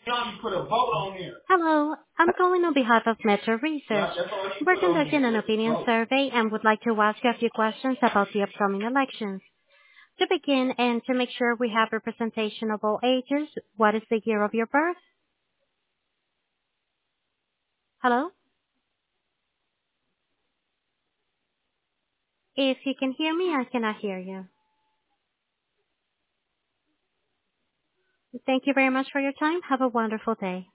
Hello, I'm calling on behalf of Metro Research. We're conducting an opinion survey and would like to ask you a few questions about the upcoming elections. To begin and to make sure we have representation of all ages, what is the year of your birth? Hello? If you can hear me, I cannot hear you. Thank you very much for your time. Have a wonderful day.